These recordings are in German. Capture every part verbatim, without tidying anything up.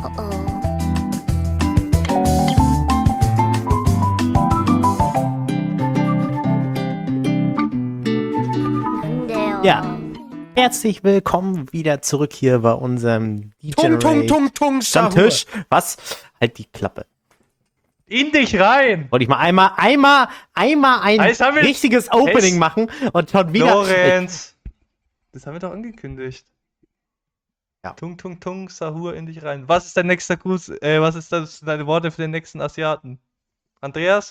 Uh-oh. Mandeo. Ja, herzlich willkommen wieder zurück hier bei unserem Tung, tung, tung, tung, Stammtisch. Was? Halt die Klappe. In dich rein! Wollte ich mal einmal, einmal, einmal ein Alles haben wir- richtiges Opening Hey, machen und schon wieder. Lorenz! Das haben wir doch angekündigt. Ja. Tung, tung, tung, Sahur in dich rein. Was ist dein nächster Gruß? Äh, was ist das, deine Worte für den nächsten Asiaten? Andreas?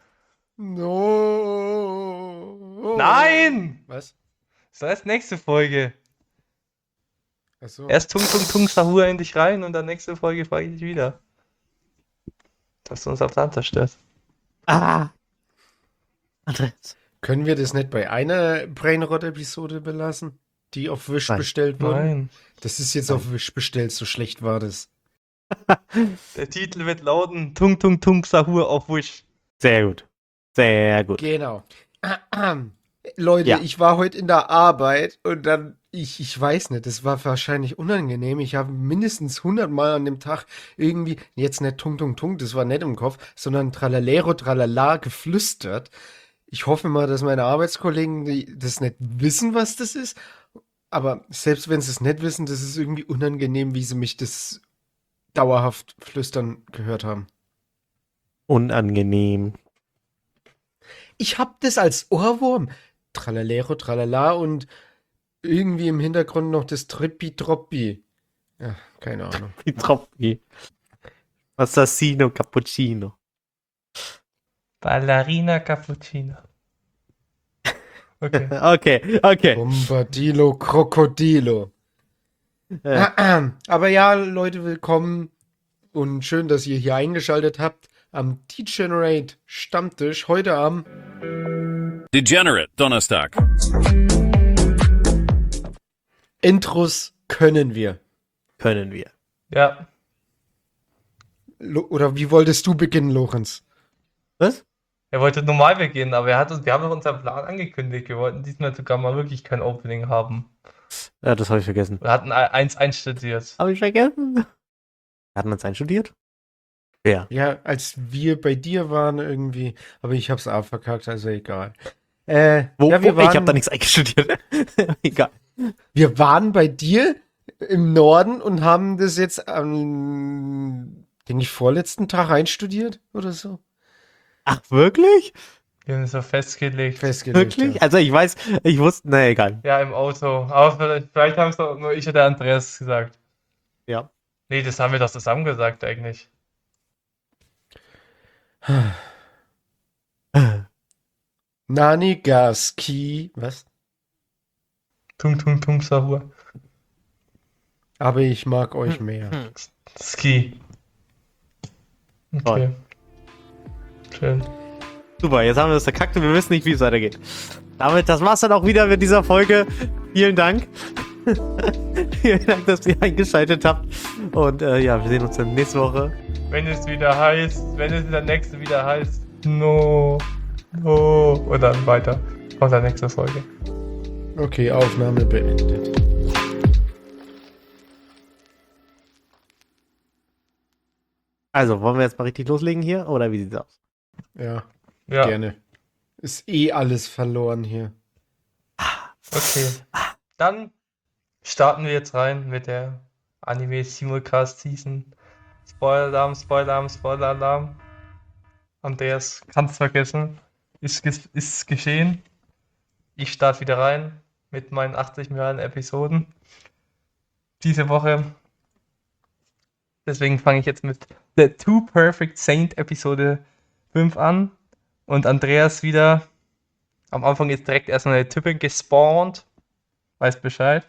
No. Nein! Was? Das ist erst nächste Folge. Achso. Erst tung, tung, tung, Sahur in dich rein und dann nächste Folge frage ich dich wieder. Dass du uns auf der Hand zerstörst. Ah. Andreas. Können wir das nicht bei einer Brainrot-Episode belassen, die auf Wish Nein. bestellt wurde? Nein. Das ist jetzt auf Wish bestellt, so schlecht war das. Der Titel wird lauten Tung, tung, tung, Sahur auf Wish. Sehr gut. Sehr gut. Genau. Leute, Ja. ich war heute in der Arbeit und dann, ich, ich weiß nicht, das war wahrscheinlich unangenehm. Ich habe mindestens hundert Mal an dem Tag irgendwie, jetzt nicht tung, tung, tung, das war nicht im Kopf, sondern tralalero, tralala geflüstert. Ich hoffe mal, dass meine Arbeitskollegen die, das nicht wissen, was das ist. Aber selbst wenn sie es nicht wissen, das ist irgendwie unangenehm, wie sie mich das dauerhaft flüstern gehört haben. Unangenehm. Ich hab das als Ohrwurm. Tralalero, tralala und irgendwie im Hintergrund noch das Trippi-Troppi. Ja, keine Ahnung. Wie Tropfi. Assassino Cappuccino. Ballerina Cappuccino. Okay. Okay, okay. Bombadilo, Krokodilo. Äh, Aber ja, Leute, willkommen und schön, dass ihr hier eingeschaltet habt am Degenerate Stammtisch heute am Degenerate Donnerstag. Intros können wir. können wir. Ja. Lo oder wie wolltest du beginnen, Lorenz? Was? Er wollte normal beginnen, aber er hat uns, wir haben doch unseren Plan angekündigt. Wir wollten diesmal sogar mal wirklich kein Opening haben. Ja, das habe ich vergessen. Wir hatten eins einstudiert. Habe ich vergessen? Hatten wir uns einstudiert? Ja. Ja, als wir bei dir waren irgendwie, aber ich hab's auch verkackt, also egal. Äh, Wo, ja, wir wo, ich waren, habe da nichts einstudiert. Egal. wir waren bei dir im Norden und haben das jetzt am, denke ich, vorletzten Tag einstudiert oder so. Ach, wirklich? Wir haben es so festgelegt. Festgelegt. Wirklich? Ja. Also ich weiß, ich wusste, na egal. Ja, im Auto. Aber vielleicht, vielleicht haben es doch nur ich oder Andreas gesagt. Ja. Nee, das haben wir doch zusammen gesagt eigentlich. Nani Gaski, was? Tung, tung, tung, Sahur. Aber ich mag euch mehr. Ski. Okay. Toll. Schön. Super, jetzt haben wir das verkackt und wir wissen nicht, wie es weitergeht. Damit, das war's dann auch wieder mit dieser Folge. Vielen Dank. Vielen Dank, dass ihr eingeschaltet habt. Und äh, ja, wir sehen uns dann nächste Woche. Wenn es wieder heißt, wenn es in der nächsten wieder heißt, no, no, und dann weiter. Aus der nächsten Folge. Okay, Aufnahme beendet. Also, wollen wir jetzt mal richtig loslegen hier? Oder wie sieht's aus? Ja, Ja, gerne. Ist eh alles verloren hier. okay. Dann starten wir jetzt rein mit der Anime Simulcast Season. Spoiler-Alarm, Spoiler-Alarm, Spoiler-Alarm. Andreas kann's vergessen. Ist, ges- ist geschehen. Ich starte wieder rein mit meinen achtzig Milliarden Episoden. Diese Woche. Deswegen fange ich jetzt mit The Two Perfect Saint Episode fünf an. Und Andreas wieder. Am Anfang ist direkt erstmal eine Typin gespawnt. Weiß Bescheid.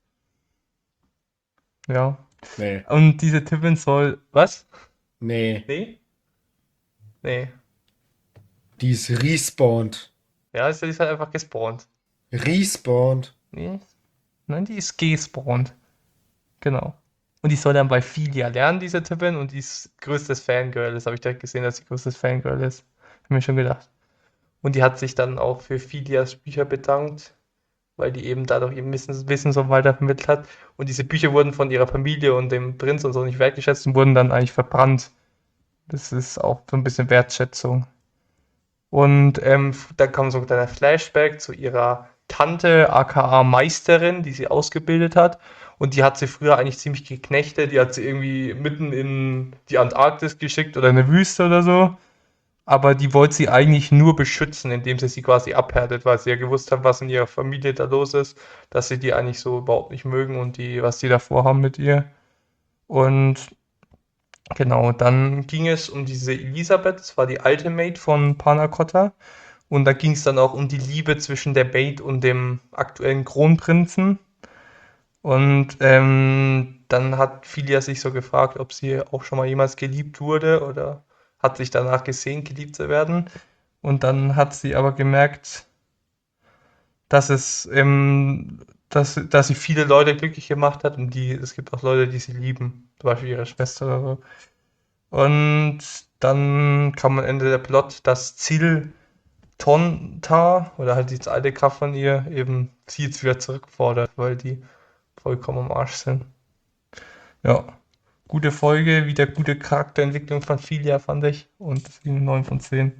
Ja. Nee. Und diese Typin soll. Was? Nee. Nee? Nee. Die ist respawned. Ja, sie ist halt einfach gespawnt. Respawned. Nee. Nein, die ist gespawnt. Genau. Und die soll dann bei Filia lernen, diese Typin, und die ist größtes Fangirl. Das habe ich direkt gesehen, dass sie größtes Fangirl ist. Hab mir schon gedacht. Und die hat sich dann auch für Filias Bücher bedankt. weil die eben dadurch ihr Wissen, Wissen so weitervermittelt hat. Und diese Bücher wurden von ihrer Familie und dem Prinz und so nicht wertgeschätzt und wurden dann eigentlich verbrannt. Das ist auch so ein bisschen Wertschätzung. Und ähm, dann kommt so ein kleiner Flashback zu ihrer Tante, aka Meisterin, die sie ausgebildet hat. Und die hat sie früher eigentlich ziemlich geknechtet. Die hat sie irgendwie mitten in die Antarktis geschickt oder eine Wüste oder so. Aber die wollte sie eigentlich nur beschützen, indem sie sie quasi abhärtet, weil sie ja gewusst hat, was in ihrer Familie da los ist, dass sie die eigentlich so überhaupt nicht mögen und die, was die da vorhaben mit ihr. Und genau, dann ging es um diese Elisabeth, das war die alte Maid von Panna Cotta. Und da ging es dann auch um die Liebe zwischen der Maid und dem aktuellen Kronprinzen. Und ähm, dann hat Filia sich so gefragt, ob sie auch schon mal jemals geliebt wurde oder hat sich danach gesehen, geliebt zu werden. Und dann hat sie aber gemerkt, dass es, ähm, dass, dass sie viele Leute glücklich gemacht hat und die, es gibt auch Leute, die sie lieben, zum Beispiel ihre Schwester oder so. Und dann kam am Ende der Plot, dass Ziel Tonta oder halt diese alte Kraft von ihr eben sie jetzt wieder zurückfordert, weil die vollkommen am Arsch sind. Ja, gute Folge, wieder gute Charakterentwicklung von Filia, fand ich. Und deswegen neun von zehn.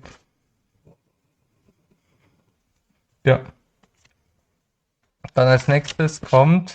Ja. Dann als nächstes kommt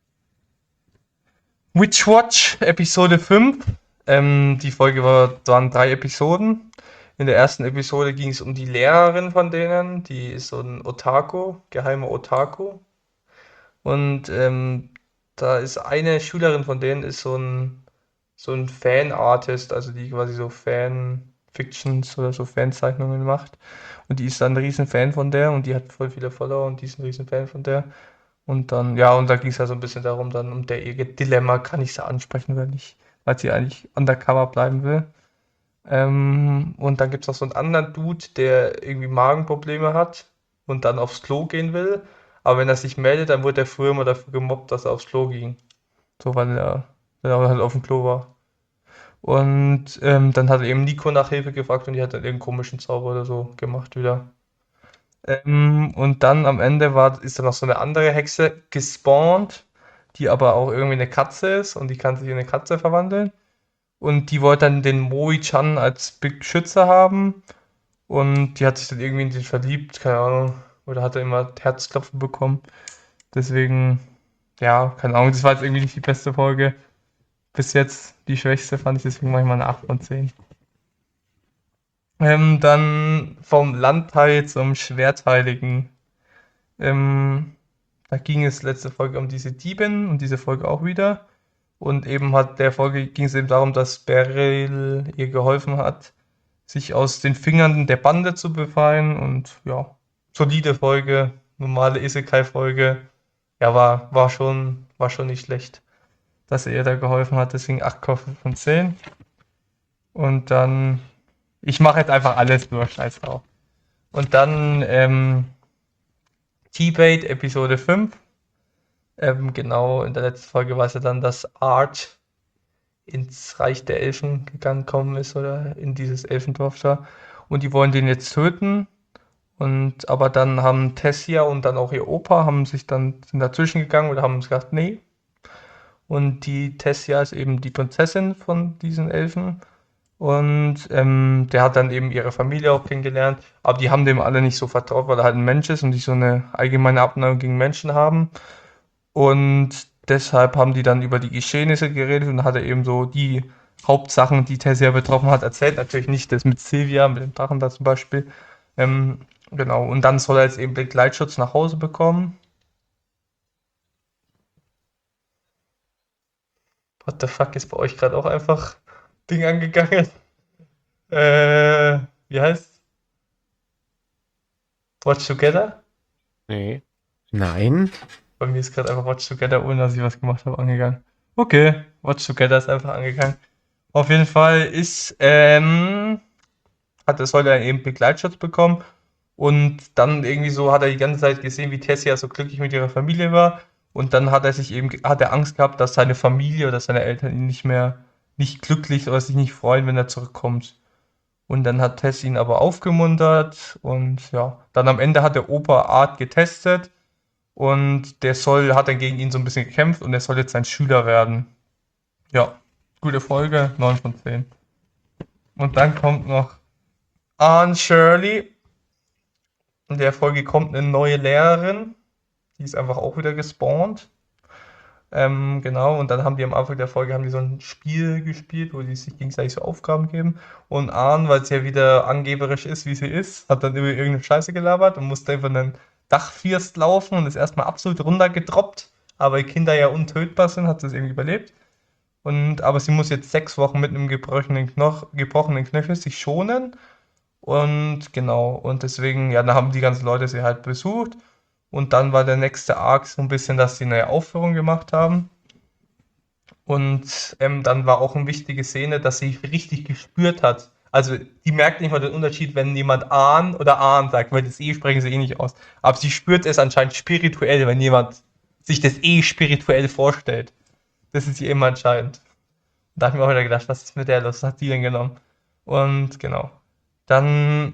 Witch Watch, Episode fünf. Ähm, die Folge war, waren drei Episoden. In der ersten Episode ging es um die Lehrerin von denen. Die ist so ein Otaku, geheimer Otaku. Und ähm, da ist eine Schülerin von denen, ist so ein, so ein Fan-Artist, also die quasi so Fan-Fictions oder so Fanzeichnungen macht. Und die ist dann ein riesen Fan von der und die hat voll viele Follower und die ist ein riesen Fan von der. Und dann, ja, und da ging es ja so ein bisschen darum, dann um der ihr Dilemma, kann ich sie ansprechen oder nicht, weil sie eigentlich undercover bleiben will. Ähm, und dann gibt es noch so einen anderen Dude, der irgendwie Magenprobleme hat und dann aufs Klo gehen will. Aber wenn er sich meldet, dann wird er früher immer dafür gemobbt, dass er aufs Klo ging. So, weil er, weil er halt auf dem Klo war. Und ähm, dann hat er eben Nico nach Hilfe gefragt und die hat dann irgendeinen komischen Zauber oder so gemacht wieder. Ähm, und dann am Ende war, ist dann noch so eine andere Hexe gespawnt, die aber auch irgendwie eine Katze ist und die kann sich in eine Katze verwandeln. Und die wollte dann den Moi-chan als Beschützer haben. Und die hat sich dann irgendwie in den verliebt, keine Ahnung. Oder hat er immer Herzklopfen bekommen. Deswegen, ja, keine Ahnung, das war jetzt irgendwie nicht die beste Folge. Bis jetzt die schwächste fand ich, deswegen mache ich mal eine acht von zehn. Ähm, dann vom Landteil zum Schwertheiligen. Ähm, da ging es letzte Folge um diese Diebin und diese Folge auch wieder. Und eben hat der Folge ging es eben darum, dass Beryl ihr geholfen hat, sich aus den Fingern der Bande zu befreien. Und ja, solide Folge, normale Isekai-Folge. Ja, war, war schon, war schon nicht schlecht, dass er ihr da geholfen hat. Deswegen acht von zehn. Und dann, ich mache jetzt einfach alles nur, scheiß drauf. Und dann ähm, T-Bait Episode fünf. Ähm, genau, in der letzten Folge war es ja dann, dass Art ins Reich der Elfen gegangen ist oder in dieses Elfendorf da. Und die wollen den jetzt töten. Und aber dann haben Tessia und dann auch ihr Opa haben sich dann sind dazwischen gegangen oder haben gesagt, nee. Und die Tessia ist eben die Prinzessin von diesen Elfen. Und ähm, der hat dann eben ihre Familie auch kennengelernt. Aber die haben dem alle nicht so vertraut, weil er halt ein Mensch ist und die so eine allgemeine Abneigung gegen Menschen haben. Und deshalb haben die dann über die Geschehnisse geredet und hat er eben so die Hauptsachen, die Tessia betroffen hat, erzählt. Natürlich nicht das mit Sylvia, mit dem Drachen da zum Beispiel. Ähm, genau, und dann soll er jetzt eben Begleitschutz nach Hause bekommen. What the fuck, ist bei euch gerade auch einfach Ding angegangen? Äh, wie heißt? Watch Together? Nee. Nein. Bei mir ist gerade einfach Watch Together, ohne dass ich was gemacht habe, angegangen. Okay, Watch Together ist einfach angegangen. Auf jeden Fall ist, ähm, hat er soll er eben Begleitschutz bekommen und dann irgendwie so hat er die ganze Zeit gesehen, wie Tessia so glücklich mit ihrer Familie war und dann hat er sich eben, hat er Angst gehabt, dass seine Familie oder seine Eltern ihn nicht mehr, nicht glücklich oder sich nicht freuen, wenn er zurückkommt. Und dann hat Tess ihn aber aufgemuntert und ja, dann am Ende hat der Opa Art getestet Und der soll, hat dann gegen ihn so ein bisschen gekämpft und er soll jetzt sein Schüler werden. Ja, gute Folge, neun von zehn. Und dann kommt noch Aunt Shirley. In der Folge kommt eine neue Lehrerin. Die ist einfach auch wieder gespawnt. Ähm, genau, und dann haben die am Anfang der Folge haben die so ein Spiel gespielt, wo die sich gegenseitig so Aufgaben geben. Und Arn, weil sie ja wieder angeberisch ist, wie sie ist, hat dann über irgendeine Scheiße gelabert und musste über einen Dachfirst laufen und ist erstmal absolut runtergedroppt. Aber weil Kinder ja untötbar sind, hat sie es irgendwie überlebt. Und, aber sie muss jetzt sechs Wochen mit einem gebrochenen, Knoch, gebrochenen Knöchel sich schonen. Und genau, und deswegen, ja, dann haben die ganzen Leute sie halt besucht. Und dann war der nächste Arc so ein bisschen, dass sie eine Aufführung gemacht haben. Und ähm, dann war auch eine wichtige Szene, dass sie richtig gespürt hat. Also die merkt nicht mal den Unterschied, wenn jemand Ahn oder Ahn sagt, weil das E sprechen sie eh nicht aus. Aber sie spürt es anscheinend spirituell, wenn jemand sich das E spirituell vorstellt. Das ist ihr immer entscheidend. Da habe ich mir auch wieder gedacht, was ist mit der los? Was hat die denn genommen? Und genau. Dann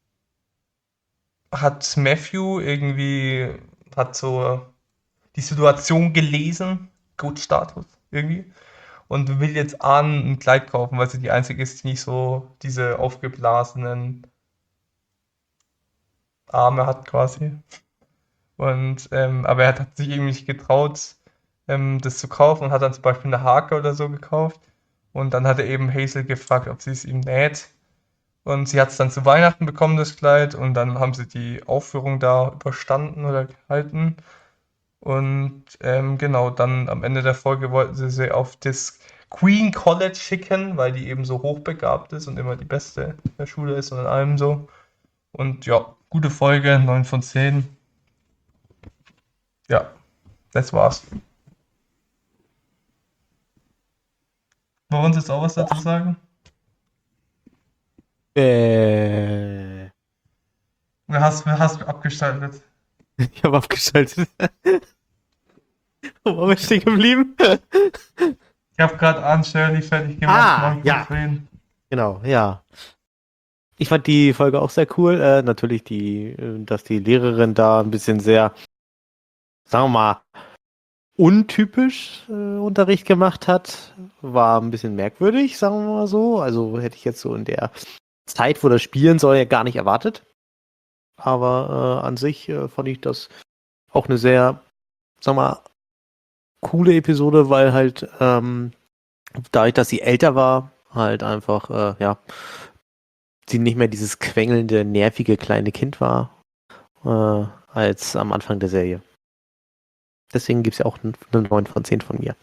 hat Matthew irgendwie, hat so die Situation gelesen, Coach-Status irgendwie, und will jetzt Ahn ein Kleid kaufen, weil sie die einzige ist, die nicht so diese aufgeblasenen Arme hat quasi. Und, ähm, aber er hat, hat sich irgendwie nicht getraut, ähm, das zu kaufen und hat dann zum Beispiel eine Hake oder so gekauft. Und dann hat er eben Hazel gefragt, ob sie es ihm näht. Und sie hat es dann zu Weihnachten bekommen, das Kleid. Und dann haben sie die Aufführung da überstanden oder gehalten. Und ähm, genau, dann am Ende der Folge wollten sie sie auf das Queen College schicken, weil die eben so hochbegabt ist und immer die Beste in der Schule ist und in allem so. Und ja, gute Folge, neun von zehn. Ja, das war's. Wollen Sie jetzt auch was dazu sagen? Äh, Oder hast du hast du abgeschaltet? ich habe abgeschaltet. Wo waren wir stehen geblieben? Ich habe gerade Aunt Shirley fertig gemacht. Ah, neun von ja. zehn. Genau, ja. Ich fand die Folge auch sehr cool. Äh, natürlich, die, äh, dass die Lehrerin da ein bisschen sehr, sagen wir mal, untypisch äh, Unterricht gemacht hat, war ein bisschen merkwürdig, sagen wir mal so. Also hätte ich jetzt so in der Zeit, wo das spielen soll, ja gar nicht erwartet. Aber äh, an sich äh, fand ich das auch eine sehr, sagen wir mal, coole Episode, weil halt ähm, dadurch, dass sie älter war, halt einfach, äh, ja, sie nicht mehr dieses quengelnde, nervige kleine Kind war, äh, als am Anfang der Serie. Deswegen gibt es ja auch eine neun von zehn von mir.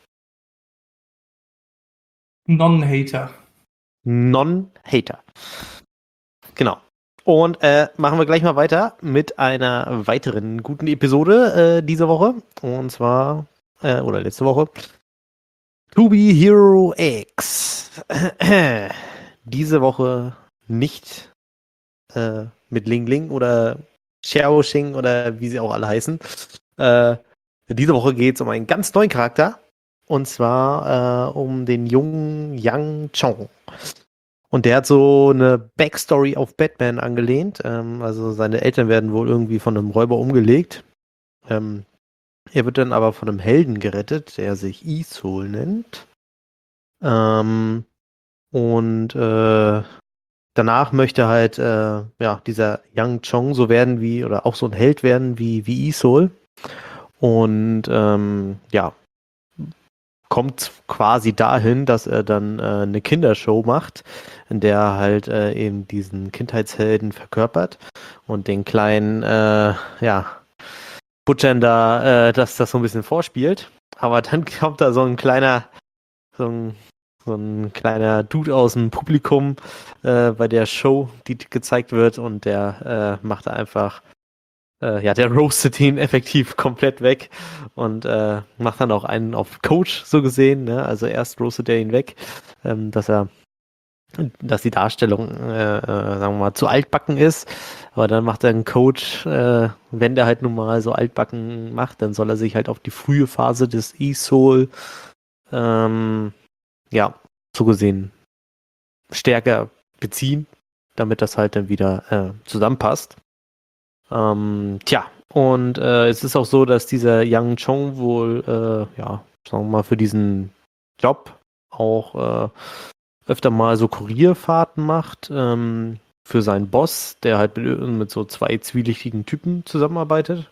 Non-Hater. Non-Hater. Genau. Und äh, machen wir gleich mal weiter mit einer weiteren guten Episode äh, diese Woche. Und zwar, äh, oder letzte Woche, To Be Hero X. Diese Woche nicht äh, mit Ling Ling oder Xiaoxing oder wie sie auch alle heißen. Äh, diese Woche geht es um einen ganz neuen Charakter. Und zwar äh, um den jungen Yang Chong. Und der hat so eine Backstory auf Batman angelehnt. Ähm, also seine Eltern werden wohl irgendwie von einem Räuber umgelegt. Ähm, er wird dann aber von einem Helden gerettet, der sich Isol nennt. Ähm, und äh, danach möchte halt äh, ja, dieser Yang Chong so werden wie, oder auch so ein Held werden wie, wie Isol. Und ähm, ja, kommt quasi dahin, dass er dann äh, eine Kindershow macht, in der er halt äh, eben diesen Kindheitshelden verkörpert und den kleinen, äh, ja, Butchern da, äh, dass das so ein bisschen vorspielt. Aber dann kommt da so ein kleiner, so ein, so ein kleiner Dude aus dem Publikum äh, bei der Show, die gezeigt wird, und der äh, macht einfach Äh, ja, der roastet ihn effektiv komplett weg und äh, macht dann auch einen auf Coach so gesehen, ne? Also erst roastet er ihn weg, ähm, dass er, dass die Darstellung, äh, äh, sagen wir mal, zu altbacken ist, aber dann macht er einen Coach, äh, wenn der halt nun mal so altbacken macht, dann soll er sich halt auf die frühe Phase des E-Soul, ähm, ja, so gesehen stärker beziehen, damit das halt dann wieder äh, zusammenpasst. Ähm, tja, Und äh, es ist auch so, dass dieser Yang Chong wohl, äh, ja, sagen wir mal, für diesen Job auch äh, öfter mal so Kurierfahrten macht ähm, für seinen Boss, der halt mit, mit so zwei zwielichtigen Typen zusammenarbeitet.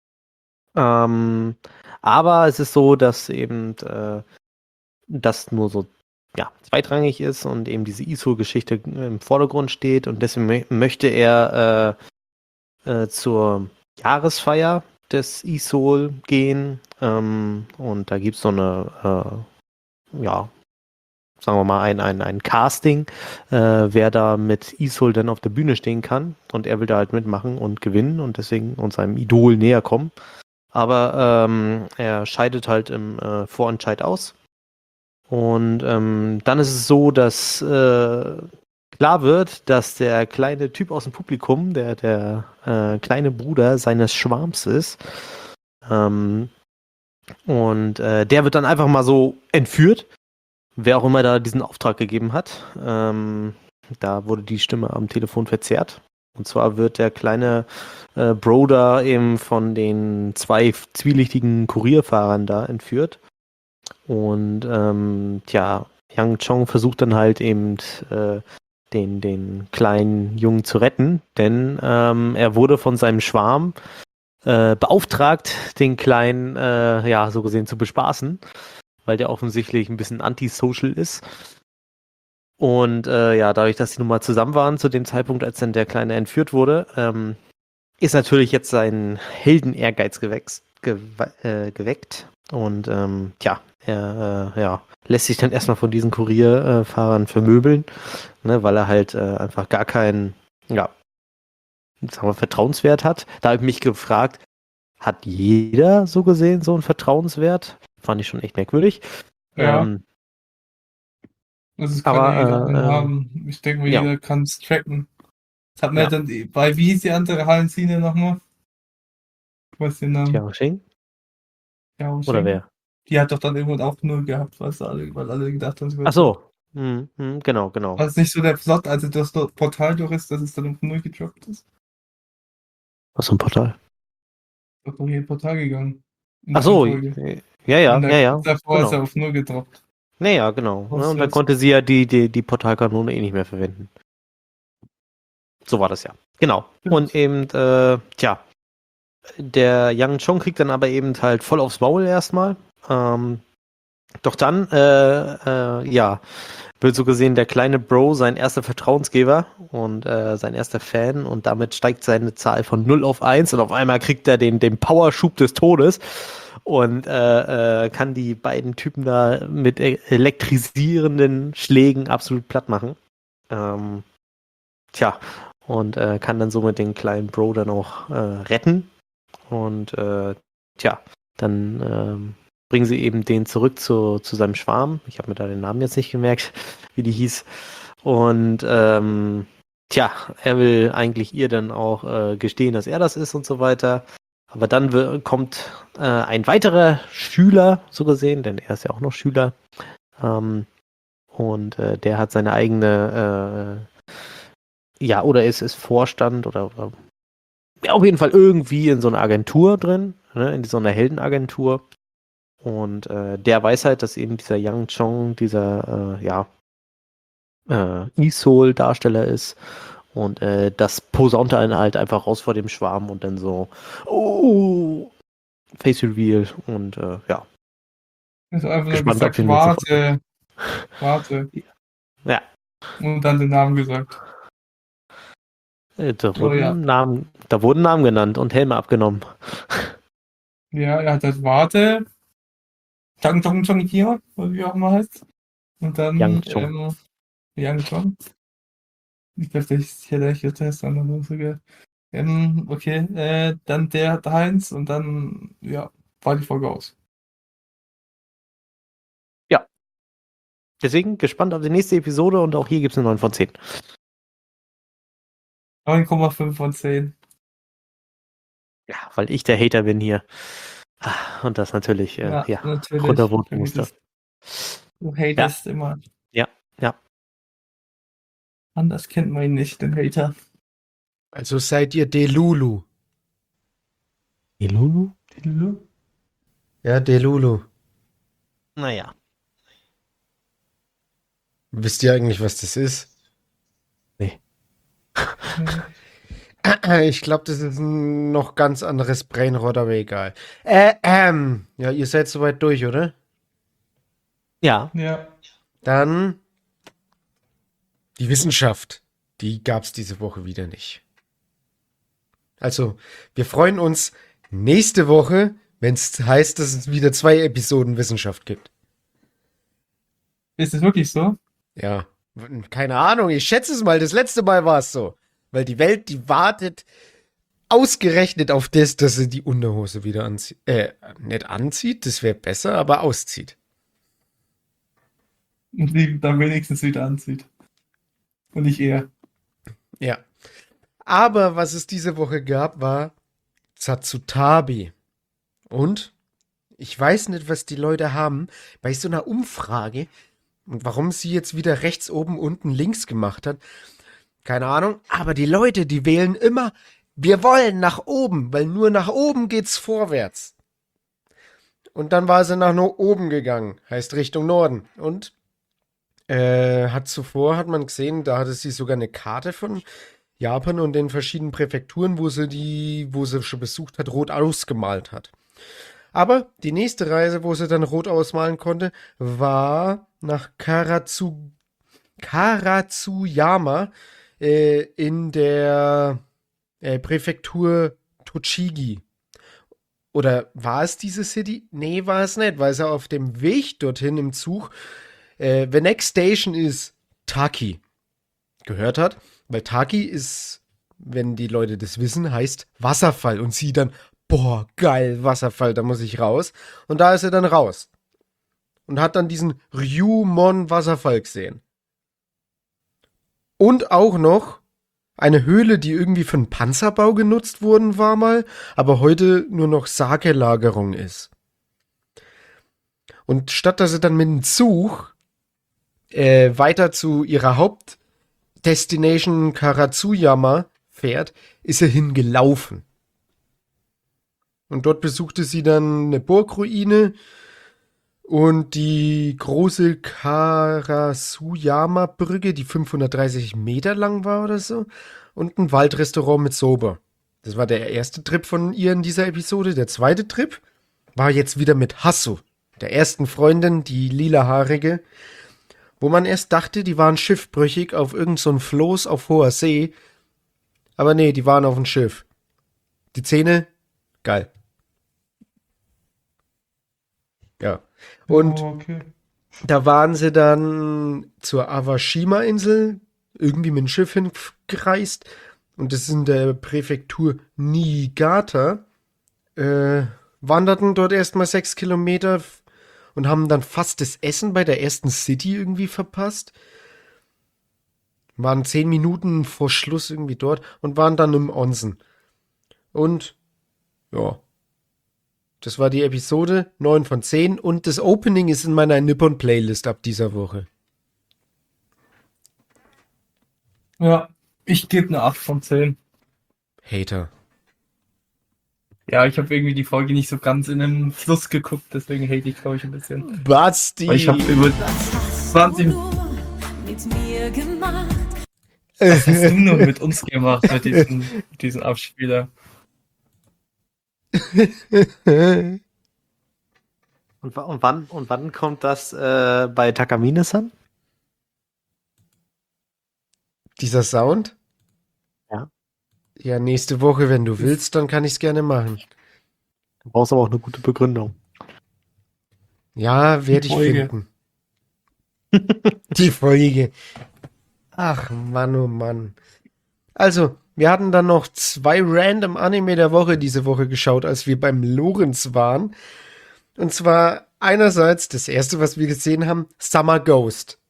Ähm, aber es ist so, dass eben äh, das nur so ja, zweitrangig ist und eben diese I S O-Geschichte im Vordergrund steht und deswegen mö möchte er äh, äh, zur Jahresfeier des I S O L gehen ähm, und da gibt es so eine, äh, ja, sagen wir mal, ein, ein, ein Casting, äh, wer da mit I S O L dann auf der Bühne stehen kann und er will da halt mitmachen und gewinnen und deswegen und seinem Idol näher kommen. Aber ähm, er scheidet halt im äh, Vorentscheid aus. Und ähm, dann ist es so, dass äh, klar wird, dass der kleine Typ aus dem Publikum, der, der äh, kleine Bruder seines Schwarms ist. Ähm, und äh, der wird dann einfach mal so entführt, wer auch immer da diesen Auftrag gegeben hat. Ähm, da wurde die Stimme am Telefon verzerrt. Und zwar wird der kleine äh, Bro da eben von den zwei zwielichtigen Kurierfahrern da entführt. Und ähm, tja, Yang Chong versucht dann halt eben äh, den, den kleinen Jungen zu retten, denn ähm, er wurde von seinem Schwarm äh, beauftragt, den Kleinen, äh, ja, so gesehen zu bespaßen, weil der offensichtlich ein bisschen antisocial ist. Und äh, ja, dadurch, dass sie nun mal zusammen waren zu dem Zeitpunkt, als dann der Kleine entführt wurde, ähm, ist natürlich jetzt sein Helden-Ehrgeiz gewächst, gewe äh, geweckt. Und ähm, tja, er äh, ja, lässt sich dann erstmal von diesen Kurierfahrern vermöbeln, ne, weil er halt äh, einfach gar keinen, ja, sagen wir, Vertrauenswert hat. Da habe ich mich gefragt, hat jeder so gesehen so einen Vertrauenswert? Fand ich schon echt merkwürdig. Ja, Ähm, also es kann aber ja jeder einen äh, äh, haben. Ich denke mal, ja, jeder kann es tracken. Das hat man ja ja, dann bei, wie hieß die andere Hallenszene nochmal? Ich weiß den Namen. Xiaoxing Ja, oder Sheng. wer? Die hat doch dann irgendwann auch null gehabt, was alle, weil alle gedacht haben, sie Ach wird tot. so, hm, hm, genau, genau. War es nicht so der Plot, also das dort Portal durch ist, dass es dann auf null gedroppt ist? Was für ein Portal? Ist doch hier Portal gegangen. In Ach der einen so, Folge. äh, ja, ja, Und da, ja, ja, davor ist genau. er auf null gedroppt. Naja, genau. Ne? Und dann Auswärts. konnte sie ja die, die, die Portalkanone eh nicht mehr verwenden. So war das ja. Genau. Und eben, äh, tja, der Yang Chong kriegt dann aber eben halt voll aufs Maul erstmal. Ähm, doch dann, äh, äh, ja, wird so gesehen der kleine Bro sein erster Vertrauensgeber und äh, sein erster Fan und damit steigt seine Zahl von null auf eins und auf einmal kriegt er den, den Powerschub des Todes und äh, äh, kann die beiden Typen da mit e- elektrisierenden Schlägen absolut platt machen. Ähm, tja, und äh, kann dann somit den kleinen Bro dann auch äh, retten und äh, tja, dann ähm, bringen sie eben den zurück zu, zu seinem Schwarm. Ich habe mir da den Namen jetzt nicht gemerkt, wie die hieß. Und ähm, tja, er will eigentlich ihr dann auch äh, gestehen, dass er das ist und so weiter. Aber dann w- kommt äh, ein weiterer Schüler, so gesehen, denn er ist ja auch noch Schüler. Ähm, und äh, der hat seine eigene, äh, ja, oder ist, ist Vorstand oder, oder ja, auf jeden Fall irgendwie in so einer Agentur drin, ne, in so einer Heldenagentur. Und äh, der weiß halt, dass eben dieser Yang Chong dieser, äh, ja, äh, I S O L-Darsteller ist. Und äh, das posaunt er halt einfach raus vor dem Schwarm und dann so, oh, Face Reveal und äh, ja, Ist einfach nur gespannt auf gesagt, die nächste Folge. warte, warte. Ja, Und dann den Namen gesagt. äh, da Oh wurden ja. Namen, da wurden Namen genannt und Helme abgenommen. Ja, er hat halt warte. Chang Chong Chong hier, oder wie auch immer heißt. Und dann, Yang Chong. ähm, Yang Chong. Ich dachte, ich hätte echt getestet, dann sogar. Ähm, okay, äh, dann der hat Heinz und dann, ja, war die Folge aus. Deswegen gespannt auf die nächste Episode und auch hier gibt es eine neun von zehn. neun Komma fünf von zehn. Ja, weil ich der Hater bin hier. Ah, und das natürlich, äh, Ja, ja, natürlich. runtervoten Du musste. hatest, du hatest immer. Ja, ja. Anders kennt man ihn nicht, den Hater. Also seid ihr Delulu. Elulu? Delulu? Ja, Delulu. Naja. Wisst ihr eigentlich, was das ist? Nee. Ich glaube, das ist ein noch ganz anderes Brainrot, aber egal. Äh, ähm. Ja, ihr seid soweit durch, oder? Ja. Ja. Dann die Wissenschaft. Die gab's diese Woche wieder nicht. Also, wir freuen uns nächste Woche, wenn es heißt, dass es wieder zwei Episoden Wissenschaft gibt. Ist es wirklich so? Ja, keine Ahnung, ich schätze es mal, das letzte Mal war es so. Weil die Welt, die wartet ausgerechnet auf das, dass sie die Unterhose wieder anzieht. Äh, nicht anzieht, das wäre besser, aber auszieht. Und die dann wenigstens wieder anzieht. Und nicht eher. Ja. Aber was es diese Woche gab, war Zatsutabi. Und ich weiß nicht, was die Leute haben bei so einer Umfrage und warum sie jetzt wieder rechts oben, unten links gemacht hat. Keine Ahnung. Aber die Leute, die wählen immer, wir wollen nach oben, weil nur nach oben geht's vorwärts. Und dann war sie nach no- oben gegangen, heißt Richtung Norden. Und äh, hat zuvor, hat man gesehen, da hatte sie sogar eine Karte von Japan und den verschiedenen Präfekturen, wo sie die, wo sie schon besucht hat, rot ausgemalt hat. Aber die nächste Reise, wo sie dann rot ausmalen konnte, war nach Karatsu, Karatsuyama äh, in der äh, Präfektur Tochigi. Oder war es diese City? Nee, war es nicht, weil sie auf dem Weg dorthin im Zug äh, the next station is Taki gehört hat. Weil Taki ist, wenn die Leute das wissen, heißt Wasserfall. Und sie dann, boah, geil, Wasserfall, da muss ich raus. Und da ist er dann raus. Und hat dann diesen Ryumon-Wasserfall gesehen. Und auch noch eine Höhle, die irgendwie für einen Panzerbau genutzt worden war mal, aber heute nur noch Sake-Lagerung ist. Und statt dass sie dann mit dem Zug äh, weiter zu ihrer Hauptdestination Karatsuyama fährt, ist er hingelaufen. Und dort besuchte sie dann eine Burgruine und die große Karasuyama-Brücke, die fünfhundertdreißig Meter lang war oder so, und ein Waldrestaurant mit Soba. Das war der erste Trip von ihr in dieser Episode. Der zweite Trip war jetzt wieder mit Hasu, der ersten Freundin, die lilahaarige, wo man erst dachte, die waren schiffbrüchig auf irgend so ein Floß auf hoher See. Aber nee, die waren auf dem Schiff. Die Zähne, geil. Ja. Und Oh, okay. da waren sie dann zur Awashima-Insel, irgendwie mit dem Schiff hingereist. Und das ist in der Präfektur Niigata. Äh, wanderten dort erstmal sechs Kilometer und haben dann fast das Essen bei der ersten City irgendwie verpasst. Waren zehn Minuten vor Schluss irgendwie dort und waren dann im Onsen. Und ja, das war die Episode neun von zehn und das Opening ist in meiner Nippon-Playlist ab dieser Woche. Ja, ich gebe eine acht von zehn. Hater. Ja, ich habe irgendwie die Folge nicht so ganz in den Fluss geguckt, deswegen hate ich, glaube ich, ein bisschen. Basti! Weil ich habe über zwanzig. mit mir gemacht. Was hast du nur mit uns gemacht, mit diesem, mit diesem Abspieler? Und, wa- und, wann, und wann kommt das äh, bei Takamine-san? Dieser Sound? Ja. Ja, nächste Woche, wenn du willst, dann kann ich es gerne machen. Du brauchst aber auch eine gute Begründung. Ja, werde ich Folge. finden. Die Folge. Ach, Mann, oh Mann. Also, wir hatten dann noch zwei random Anime der Woche diese Woche geschaut, als wir beim Lorenz waren. Und zwar einerseits, das erste, was wir gesehen haben, Summer Ghost.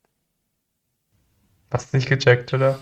Hast nicht gecheckt, oder?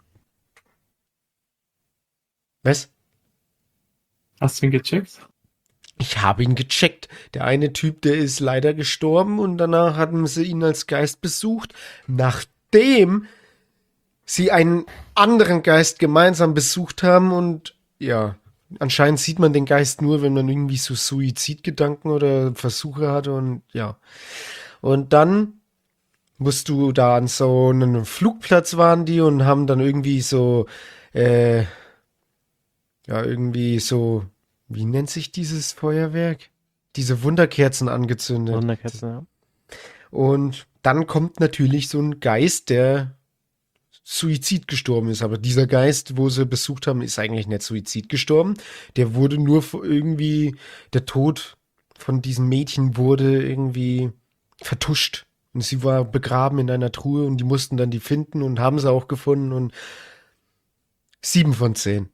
Was? Hast du ihn gecheckt? Ich habe ihn gecheckt. Der eine Typ, der ist leider gestorben und danach hatten sie ihn als Geist besucht, nachdem sie einen anderen Geist gemeinsam besucht haben und ja, Anscheinend sieht man den Geist nur, wenn man irgendwie so Suizidgedanken oder Versuche hat und ja. Und dann musst du da an so einem Flugplatz waren die und haben dann irgendwie so, äh, ja, irgendwie so, wie nennt sich dieses Feuerwerk? Diese Wunderkerzen angezündet. Wunderkerzen, ja. Und dann kommt natürlich so ein Geist, der Suizid gestorben ist. Aber dieser Geist, wo sie besucht haben, ist eigentlich nicht Suizid gestorben. Der wurde nur vor- irgendwie, der Tod von diesem Mädchen wurde irgendwie vertuscht. Und sie war begraben in einer Truhe und die mussten dann die finden und haben sie auch gefunden und sieben von zehn.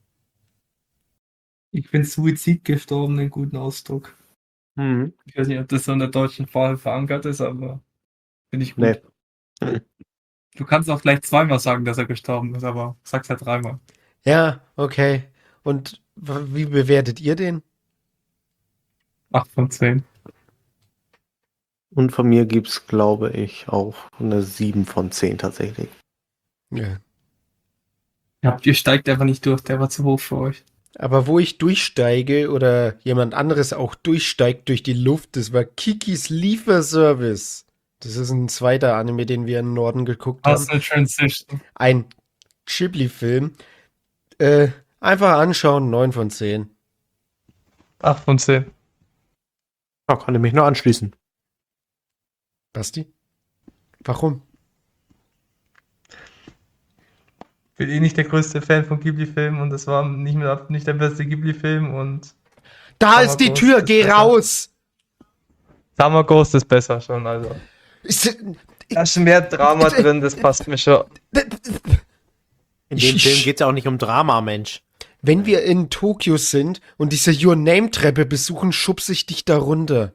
Ich finde Suizid gestorben einen guten Ausdruck. Mhm. Ich weiß nicht, ob das so in der deutschen Sprache verankert ist, aber finde ich gut. Nee. Du kannst auch gleich zweimal sagen, dass er gestorben ist, aber sag's halt dreimal. Ja, okay. Und w- wie bewertet ihr den? Acht von zehn. Und von mir gibt's, glaube ich, auch eine sieben von zehn tatsächlich. Ja. Ja, ihr steigt einfach nicht durch, der war zu hoch für euch. Aber wo ich durchsteige oder jemand anderes auch durchsteigt durch die Luft, das war Kikis Lieferservice. Das ist ein zweiter Anime, den wir im Norden geguckt haben. Was eine Transition. Ein Ghibli-Film. Äh, einfach anschauen, neun von zehn. acht von zehn. Da kann ich mich nur anschließen. Basti? Warum? Bin eh nicht der größte Fan von Ghibli-Filmen und das war nicht, mehr, nicht der beste Ghibli-Film und Da ist die Tamagotchi Tür, ist geh besser. raus! Tamagotchi ist besser schon, also. Ist- Da ist mehr Drama drin, das passt mir schon. In Ich- dem ich- Film geht's ja auch nicht um Drama, Mensch. Wenn wir in Tokio sind und diese Your Name-Treppe besuchen, schubse ich dich da runter.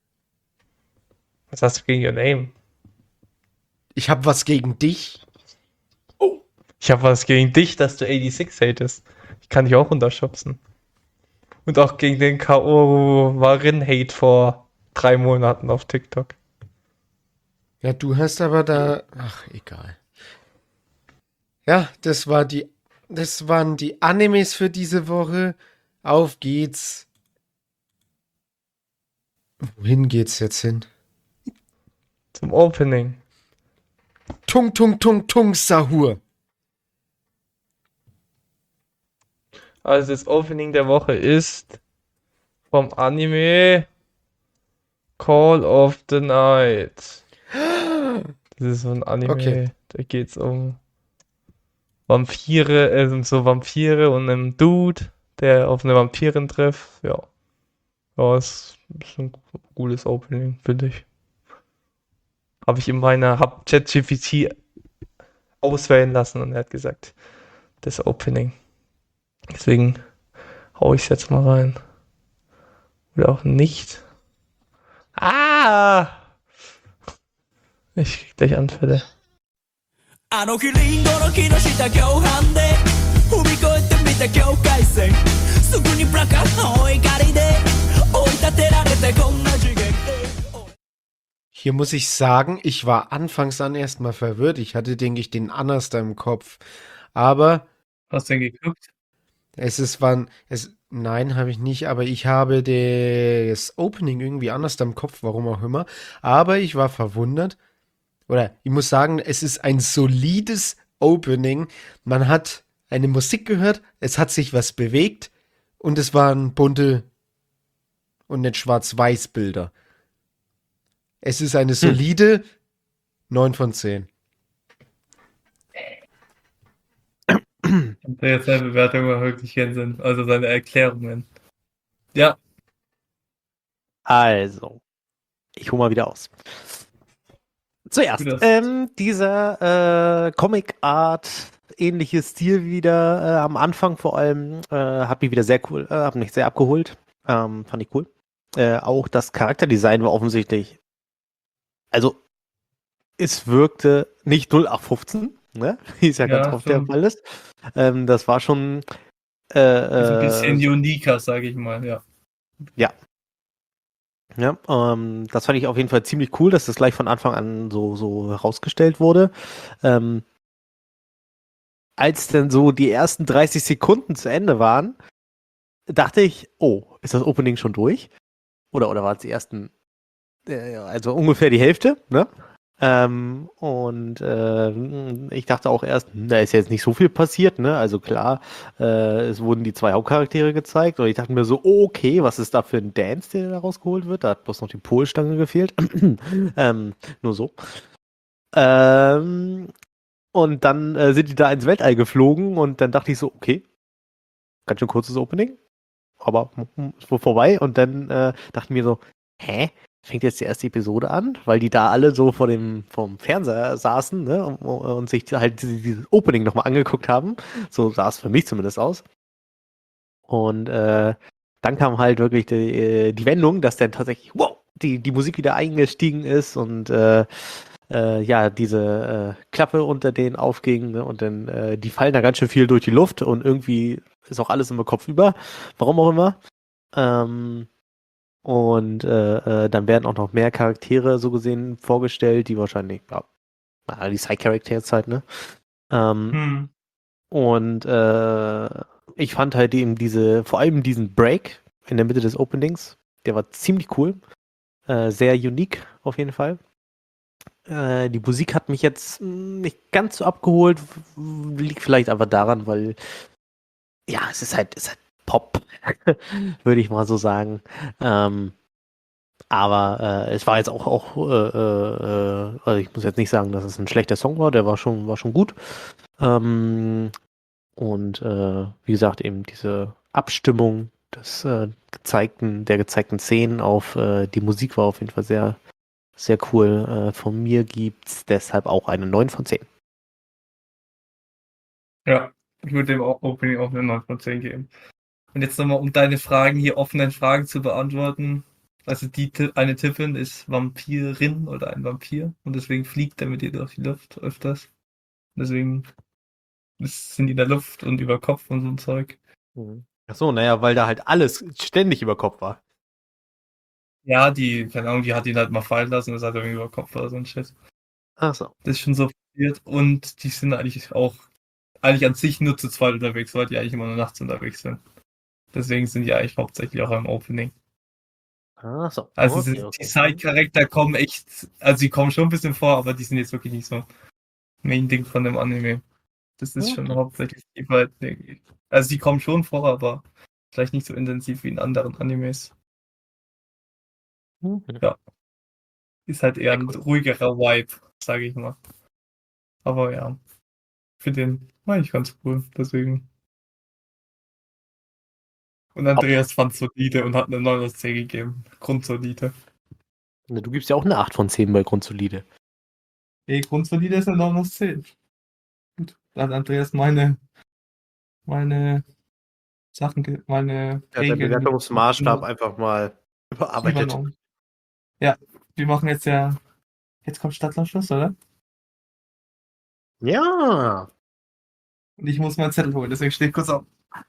Was hast du gegen Your Name? Ich hab was gegen dich. Ich habe was gegen dich, dass du sechsundachtzig hatest. Ich kann dich auch runterschubsen. Und auch gegen den K O-Warin-Hate vor drei Monaten auf TikTok. Ja, du hast aber da. Ach, egal. Ja, das war die. Das waren die Animes für diese Woche. Auf geht's. Wohin geht's jetzt hin? Zum Opening. Tung, tung, tung, tung, Sahur. Also das Opening der Woche ist vom Anime Call of the Night. Das ist so ein Anime, Okay. da geht's um Vampire, äh, um so Vampire und einen Dude, der auf eine Vampirin trifft. Ja. Ja, ist, ist ein cooles Opening, finde ich. Habe ich in meiner, hab ChatGPT auswählen lassen und er hat gesagt, das Opening. Deswegen hau ich es jetzt mal rein. Oder auch nicht. Ah! Ich krieg gleich Anfälle. あの日リンゴの木の下共犯で踏み越えてみた境界線すぐにブラックの怒りで追い立てられてこんな次元で Hier muss ich sagen, ich war anfangs an erstmal verwirrt. Ich hatte, denke ich, den Anaster im Kopf. Aber Hast du denn geguckt? es ist wann. Es, nein, habe ich nicht, aber ich habe das Opening irgendwie anders im Kopf, warum auch immer. Aber ich war verwundert. Oder ich muss sagen, es ist ein solides Opening. Man hat eine Musik gehört, es hat sich was bewegt und es waren bunte und nicht schwarz-weiß Bilder. Es ist eine solide neun von zehn. Und jetzt seine Bewertung war wirklich keinen Sinn. Also seine Erklärungen. Ja, Also, ich hole mal wieder aus. Zuerst, Gut aus. ähm, dieser äh, Comic-Art, ähnliches Stil wieder, äh, am Anfang vor allem, äh, hat mich wieder sehr cool, äh, hat mich sehr abgeholt. Ähm, fand ich cool. Äh, auch das Charakterdesign war offensichtlich, also, es wirkte nicht null acht fünfzehn, ne? Wie es ja, Ja, ganz oft der schon. Fall ist. Ähm, das war schon äh, ist ein äh, bisschen uniker, sage ich mal, ja. Ja, ähm, das fand ich auf jeden Fall ziemlich cool, dass das gleich von Anfang an so, so herausgestellt wurde. Ähm, als dann so die ersten dreißig Sekunden zu Ende waren, dachte ich, oh, ist das Opening schon durch? Oder, oder war es die ersten, äh, also ungefähr die Hälfte, ne? Ähm, und äh, ich dachte auch erst, hm, da ist jetzt nicht so viel passiert, ne? Also klar, äh, es wurden die zwei Hauptcharaktere gezeigt und ich dachte mir so, oh, okay, was ist da für ein Dance, der da rausgeholt wird? Da hat bloß noch die Polstange gefehlt. ähm, nur so. Ähm, und dann äh, sind die da ins Weltall geflogen und dann dachte ich so, okay, ganz schön kurzes Opening, aber hm, ist wohl vorbei. Und dann äh, dachte ich mir so, hä? Fängt jetzt die erste Episode an, weil die da alle so vor dem vom Fernseher saßen, ne, und, und sich halt dieses, dieses Opening nochmal angeguckt haben. So sah es für mich zumindest aus. Und äh, dann kam halt wirklich die, äh, die Wendung, dass dann tatsächlich, wow, die, die Musik wieder eingestiegen ist und äh, äh, ja, diese äh, Klappe unter denen aufging, ne, und dann, äh, die fallen da ganz schön viel durch die Luft und irgendwie ist auch alles immer kopfüber. Warum auch immer. Ähm, und äh, äh, dann werden auch noch mehr Charaktere so gesehen vorgestellt, die wahrscheinlich, ja, die Side-Characters halt, ne? Ähm, Hm. und äh, ich fand halt eben diese, vor allem diesen Break in der Mitte des Openings, der war ziemlich cool. Äh, sehr unique auf jeden Fall. Äh, die Musik hat mich jetzt mh, nicht ganz so abgeholt. w- Liegt vielleicht aber daran, weil, ja, es ist halt, es ist halt Pop, würde ich mal so sagen. Ähm, aber äh, es war jetzt auch, auch äh, äh, also ich muss jetzt nicht sagen, dass es ein schlechter Song war, der war schon, war schon gut. Ähm, und äh, wie gesagt, eben diese Abstimmung des äh, gezeigten, der gezeigten Szenen auf äh, die Musik war auf jeden Fall sehr, sehr cool. Äh, von mir gibt's deshalb auch eine neun von zehn. Ja, ich würde dem O- Opening auch eine neun von zehn geben. Und jetzt nochmal, um deine Fragen hier, offenen Fragen zu beantworten. Also die Ti- eine Tippin ist Vampirin oder ein Vampir und deswegen fliegt er mit ihr durch die Luft öfters. Deswegen ist- sind die in der Luft und über Kopf und so ein Zeug. Ach so, naja, weil da halt alles ständig über Kopf war. Ja, die, keine Ahnung, die hat ihn halt mal fallen lassen, das hat er irgendwie über Kopf oder so ein Shit. Ach so. Das ist schon so passiert und die sind eigentlich auch eigentlich an sich nur zu zweit unterwegs, weil die eigentlich immer nur nachts unterwegs sind. Deswegen sind die eigentlich hauptsächlich auch im Opening. Ach so. Also Okay, es- okay. die Side-Charakter kommen echt, also die kommen schon ein bisschen vor, aber die sind jetzt wirklich nicht so Main-Ding von dem Anime. Das ist schon Okay. hauptsächlich die beiden. Also die kommen schon vor, aber vielleicht nicht so intensiv wie in anderen Animes. Mhm. Ist halt eher Sehr ein cool. ruhigerer Vibe, sage ich mal. Aber ja, für den war ich ganz cool, deswegen. Und Andreas fand es solide und hat eine neun aus zehn gegeben. Grundsolide. Ne, du gibst ja auch eine acht von zehn bei Grundsolide. Ey, grundsolide ist eine neun aus zehn. Gut. Da hat Andreas meine, meine Sachen, ge- meine Er hat den Regeln Bewertungsmaßstab einfach mal überarbeitet. übernommen. Ja, wir machen jetzt ja. Jetzt kommt Stadtlandschluss, oder? Ja. Und ich muss meinen Zettel holen, deswegen steht kurz auf.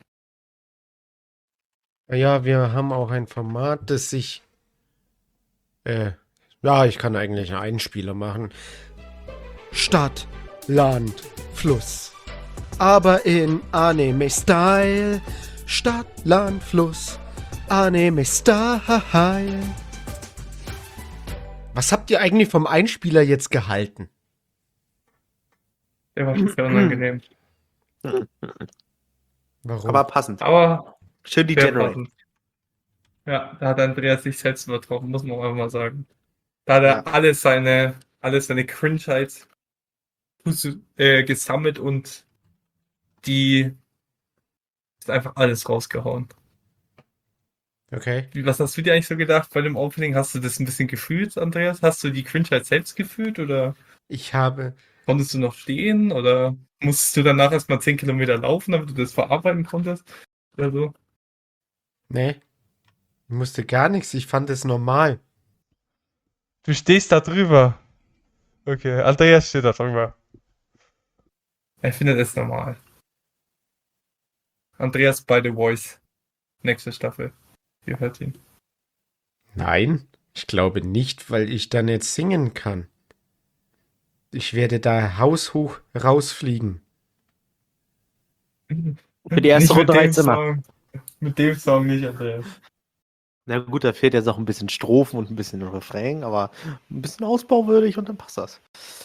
Ja, wir haben auch ein Format, das sich. Äh, ja, ich kann eigentlich einen Einspieler machen. Stadt, Land, Fluss. Aber in Anime-Style. Stadt, Land, Fluss. Anime-Style. Was habt ihr eigentlich vom Einspieler jetzt gehalten? Der war schon sehr unangenehm. Warum? Aber passend. Aber Schön sehr degenerate. passend. Ja, da hat Andreas sich selbst übertroffen, muss man auch mal sagen. Da hat er Ja. alles seine, alles seine Cringeheit äh, gesammelt und die ist einfach alles rausgehauen. Okay. Wie, was hast du dir eigentlich so gedacht bei dem Opening? Hast du das ein bisschen gefühlt, Andreas? Hast du die Cringeheit selbst gefühlt oder Ich habe. konntest du noch stehen oder musstest du danach erstmal zehn Kilometer laufen, damit du das verarbeiten konntest? Oder so? Nee. Ich musste gar nichts. Ich fand es normal. Du stehst da drüber. Okay, Andreas steht da drüber. Ich finde das normal. Andreas by The Voice. Nächste Staffel. Ihr hört ihn. Nein, ich glaube nicht, weil ich dann jetzt singen kann. Ich werde da haushoch rausfliegen. Für die erste Nicht mit Runde dem reicht's immer. Song. Mit dem Song nicht, Andreas. Na gut, da fehlt jetzt auch ein bisschen Strophen und ein bisschen Refrain, aber ein bisschen ausbauwürdig und dann passt das.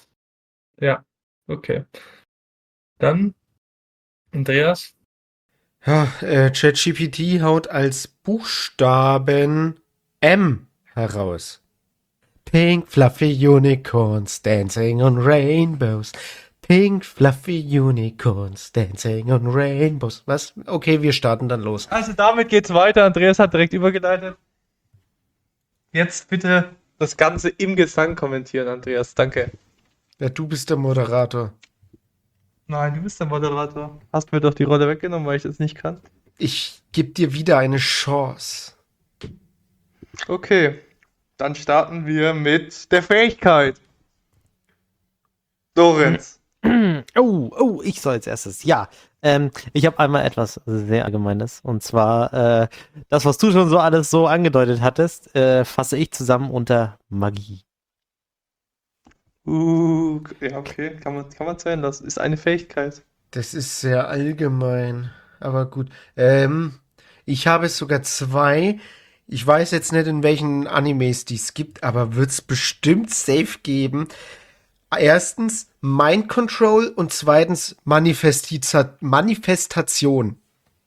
Okay. Dann, Andreas. Ja, äh, ChatGPT haut als Buchstaben M heraus. Pink fluffy unicorns dancing on rainbows. Pink fluffy unicorns dancing on rainbows. Was? Okay, wir starten dann los. Also damit geht's weiter. Andreas hat direkt übergeleitet. Jetzt bitte das Ganze im Gesang kommentieren, Andreas. Danke. Ja, du bist der Moderator. Nein, du bist der Moderator. Hast mir doch die Rolle weggenommen, weil ich das nicht kann. Ich gebe dir wieder eine Chance. Okay, dann starten wir mit der Fähigkeit. Lorenz. Oh, oh, ich soll als erstes. Ja, ähm, ich habe einmal etwas sehr Allgemeines. Und zwar, äh, das, was du schon so alles so angedeutet hattest, äh, fasse ich zusammen unter Magie. Uh, ja, okay, kann man, kann man zählen. Das ist eine Fähigkeit. Das ist sehr allgemein, aber gut. Ähm, ich habe sogar zwei. Ich weiß jetzt nicht, in welchen Animes die es gibt, aber wird es bestimmt safe geben. Erstens Mind Control und zweitens Manifestiza Manifestation.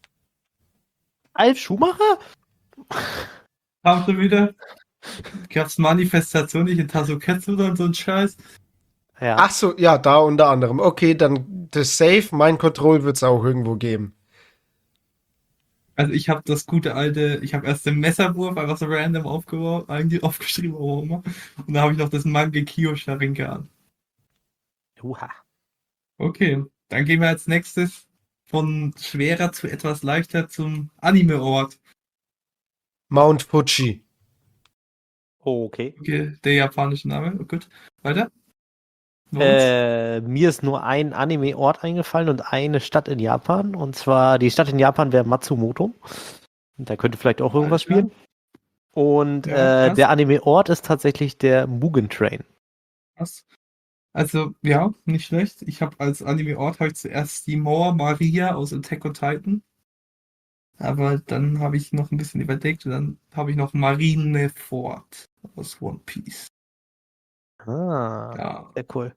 Alf Schumacher? Haben sie wieder? Gab's Manifestation nicht in Tasuketsu oder so ein Scheiß? Ja. Ach so, ja, da unter anderem. Okay, dann das Safe, Mind Control wird es auch irgendwo geben. Also ich habe das gute alte, ich habe erst den Messerwurf einfach so random aufgebaut, eigentlich aufgeschrieben, warum auch immer. Und da habe ich noch das Mangekyo Sharingan. Uha. Okay, dann gehen wir als nächstes von schwerer zu etwas leichter zum Anime-Ort. Mount Fuji. Okay. Okay, der japanische Name. Oh, gut. Weiter. Los. Äh, mir ist nur ein Anime-Ort eingefallen und eine Stadt in Japan. Und zwar die Stadt in Japan wäre Matsumoto. Und da könnte vielleicht auch irgendwas Alles klar. spielen. Und Ja, äh, passt. der Anime-Ort ist tatsächlich der Mugen Train. Was? Also, ja, nicht schlecht. Ich habe als Anime-Ort habe ich zuerst die Mauer Maria aus Attack on Titan. Aber dann habe ich noch ein bisschen überlegt und dann habe ich noch Marineford aus One Piece. Ah, Ja, sehr cool.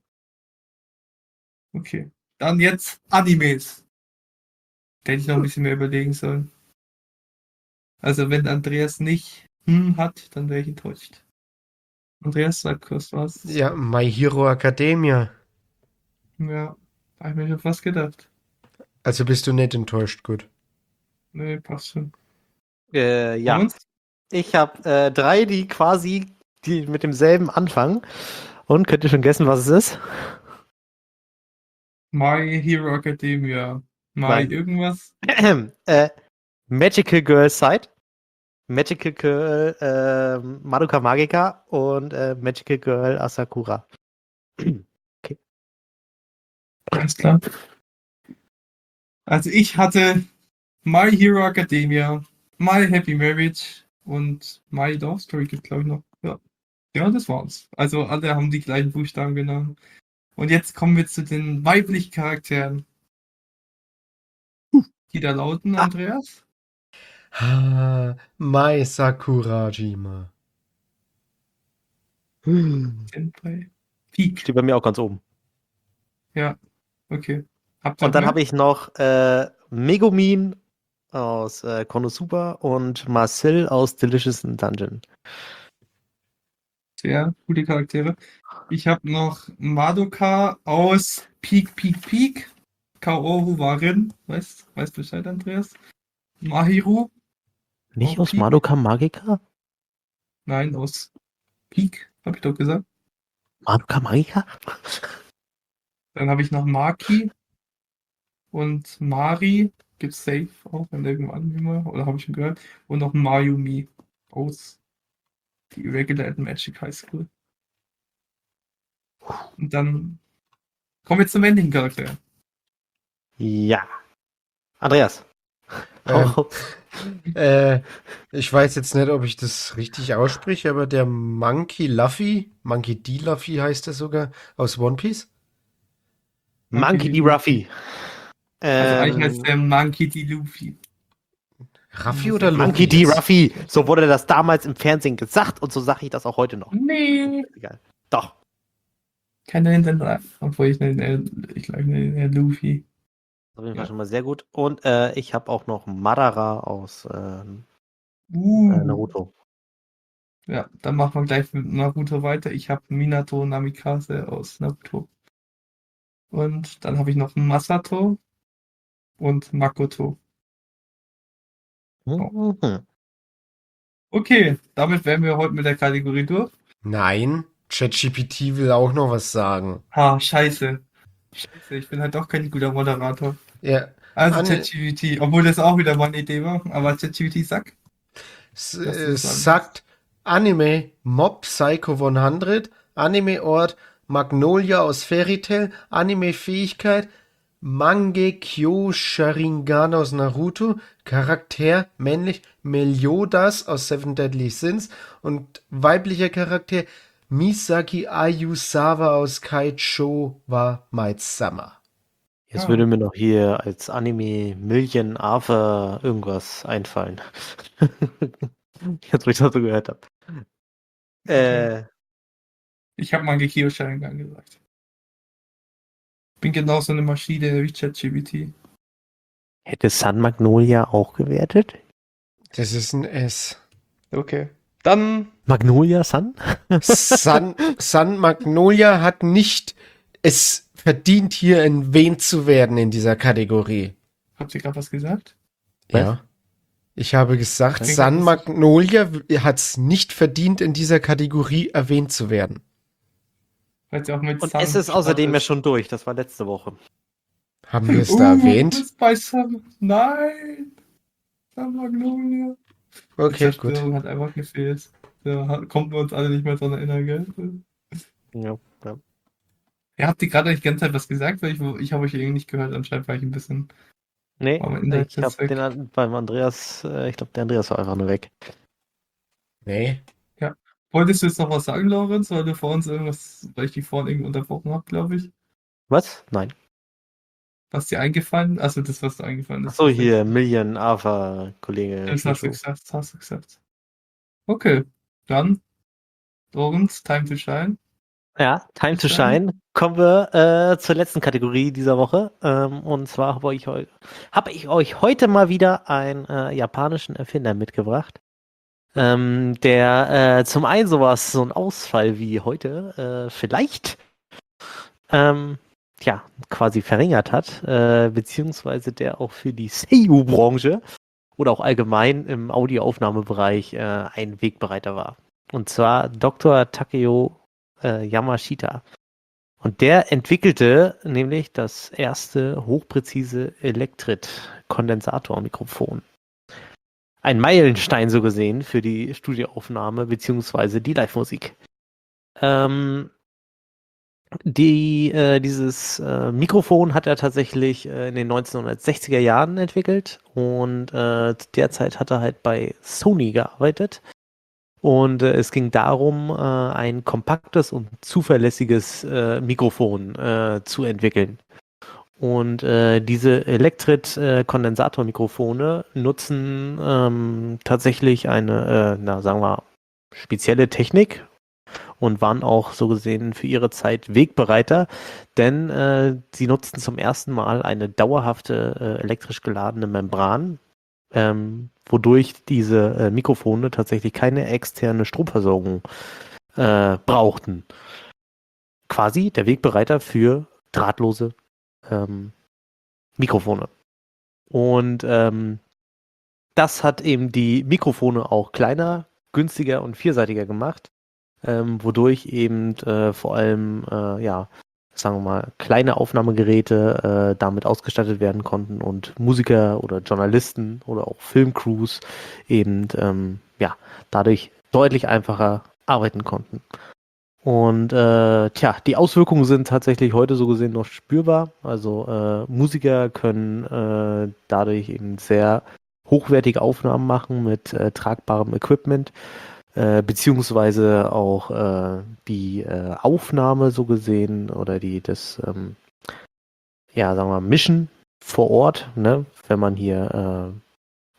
okay. Dann jetzt Animes. Da hätte ich noch ein bisschen mehr überlegen sollen. Also, wenn Andreas nicht hm hat, dann wäre ich enttäuscht. Andreas, sag kurz was. Ja, My Hero Academia. Ja, habe ich mir schon fast gedacht. Also bist du nicht enttäuscht, gut. Nee, passt schon. Äh, ja, Und? ich habe äh, drei, die quasi die mit demselben anfangen. Und könnt ihr schon guessen, was es ist? My Hero Academia. My Nein. irgendwas? äh, Magical Girl Side, Magical Girl äh, Madoka Magica und äh, Magical Girl Asakura. Alles klar. Also ich hatte My Hero Academia, My Happy Marriage und My Love Story gibt glaube ich noch. Ja. Ja, das war's. Also alle haben die gleichen Buchstaben genommen. Und jetzt kommen wir zu den weiblichen Charakteren. Die da lauten, Ah. Andreas? Ha, Mai Sakurajima. Senpai. Peak. Steht bei mir auch ganz oben. Ja, okay. Habt ihr Und dann mehr? habe ich noch äh, Megumin aus äh, Konosuba und Marcel aus Delicious Dungeon. Sehr gute Charaktere. Ich habe noch Madoka aus Peak, Peak, Peak. Kaoru Warin. Weißt weißt Bescheid, Andreas? Mahiru. Nicht Oh, aus Peak. Madoka Magica? Nein, aus Peak, habe ich doch gesagt. Madoka Magica? Dann habe ich noch Maki und Mari. Gibt's safe auch in irgendeinem Anime, oder habe ich schon gehört. Und noch Mayumi aus die Irregular Magic High School. Und dann kommen wir zum männlichen Charakter. Ja. Andreas. Ähm, Oh, Äh, ich weiß jetzt nicht, ob ich das richtig ausspreche, aber der Monkey Luffy, Monkey D. Luffy heißt er sogar, aus One Piece. Monkey D. Ruffy. Also Ähm, eigentlich heißt der Monkey D. Luffy. Ruffy oder Monkey Luffy? D. jetzt? Ruffy. So wurde das damals im Fernsehen gesagt und so sage ich das auch heute noch. Nee. Egal. Doch. Kein Nintendo. Obwohl ich nenne, äh, ich glaube, ich nenne äh, Luffy. Auf jeden Fall Ja. schon mal sehr gut. Und äh, ich habe auch noch Madara aus ähm, Uh. äh, Naruto. Ja, dann machen wir gleich mit Naruto weiter. Ich habe Minato Namikaze aus Naruto. Und dann habe ich noch Masato und Makoto. Mhm. Okay, damit wären wir heute mit der Kategorie durch. Nein, ChatGPT will auch noch was sagen. Ha, scheiße. Scheiße, ich bin halt doch kein guter Moderator. Ja, Also Anne- ChatGPT, obwohl das auch wieder meine Idee war, aber ChatGPT sagt. s- Das äh, ist anders. sagt Anime Mob Psycho hundert, Anime Ort Magnolia aus Fairy Tail, Anime Fähigkeit Mangekyo Sharingan aus Naruto, Charakter männlich Meliodas aus Seven Deadly Sins und weiblicher Charakter Misaki Ayusawa aus Kaicho wa Maid-sama. Jetzt Ah. würde mir noch hier als Anime Million Arthur irgendwas einfallen. Jetzt, wo ich das so gehört habe. Äh, Ich habe mal Gekio Sharingan gesagt. Bin genauso eine Maschine wie ChatGPT. hätte Sun Magnolia auch gewertet? Das ist ein S. Okay. Dann Magnolia Sun? Sun, Sun Magnolia hat nicht es verdient, hier erwähnt zu werden in dieser Kategorie. habt ihr gerade was gesagt? Was? Ja. Ich habe gesagt, Okay. Sun Magnolia hat es nicht verdient, in dieser Kategorie erwähnt zu werden. Weil sie auch mit Und Sun es ist außerdem ja startet. schon durch. Das war letzte Woche. Haben wir es Uh, da erwähnt? was bei Sun? Nein! Sun Magnolia. Die Okay, gut. Zerstörung hat einfach gefehlt. Da hat- kommt uns alle nicht mehr dran erinnern, gell? Ja, ja. Ihr habt ihr gerade nicht die ganze Zeit was gesagt, weil ich, ich habe euch irgendwie nicht gehört. Anscheinend war ich ein bisschen. Nee, Aber Inhalt ich ist habe weg. den an- beim Andreas, äh, ich glaube, der Andreas war einfach nur weg. Nee. Wolltest du jetzt noch was sagen, Lorenz? Weil du vor uns irgendwas, weil ich dich vorhin irgendwie unterbrochen habe, glaube ich. Was? Nein. Was dir eingefallen? Also das, was dir eingefallen ist. Achso, was hier, Million Arthur, Kollege. Das hast du Pichu. gesagt, das hast du gesagt. Okay, dann, Lorenz, time to shine. Ja, Time to Shine. Shine. Kommen wir äh, zur letzten Kategorie dieser Woche. Ähm, und zwar habe ich, heu hab ich euch heute mal wieder einen äh, japanischen Erfinder mitgebracht, ähm, der äh, zum einen sowas, so ein Ausfall wie heute, äh, vielleicht ähm, ja, quasi verringert hat, äh, beziehungsweise der auch für die Seiyu-Branche oder auch allgemein im Audioaufnahmebereich äh, ein Wegbereiter war. Und zwar Doktor Takeo äh, Yamashita. Und der entwickelte nämlich das erste hochpräzise Elektrit-Kondensatormikrofon. Ein Meilenstein so gesehen für die Studioaufnahme beziehungsweise die Live-Musik. Ähm, die, äh, dieses äh, Mikrofon hat er tatsächlich äh, in den neunzehnhundertsechziger Jahren entwickelt und äh, derzeit hat er halt bei Sony gearbeitet. Und äh, es ging darum, äh, ein kompaktes und zuverlässiges äh, Mikrofon äh, zu entwickeln. Und äh, diese Elektrit-Kondensatormikrofone nutzen ähm, tatsächlich eine, äh, na sagen wir, spezielle Technik und waren auch so gesehen für ihre Zeit Wegbereiter, denn äh, sie nutzten zum ersten Mal eine dauerhafte äh, elektrisch geladene Membran, ähm, wodurch diese äh, Mikrofone tatsächlich keine externe Stromversorgung äh, brauchten. Quasi der Wegbereiter für drahtlose ähm, Mikrofone. Und ähm, das hat eben die Mikrofone auch kleiner, günstiger und vielseitiger gemacht, ähm, wodurch eben äh, vor allem, äh, ja, sagen wir mal, kleine Aufnahmegeräte äh, damit ausgestattet werden konnten und Musiker oder Journalisten oder auch Filmcrews eben, ähm, ja, dadurch deutlich einfacher arbeiten konnten. Und äh, tja, die Auswirkungen sind tatsächlich heute so gesehen noch spürbar. Also äh, Musiker können äh, dadurch eben sehr hochwertige Aufnahmen machen mit äh, tragbarem Equipment, äh, beziehungsweise auch äh, die äh, Aufnahme so gesehen oder die das, ähm, ja, sagen wir mal, Mischen vor Ort, ne, wenn man hier äh,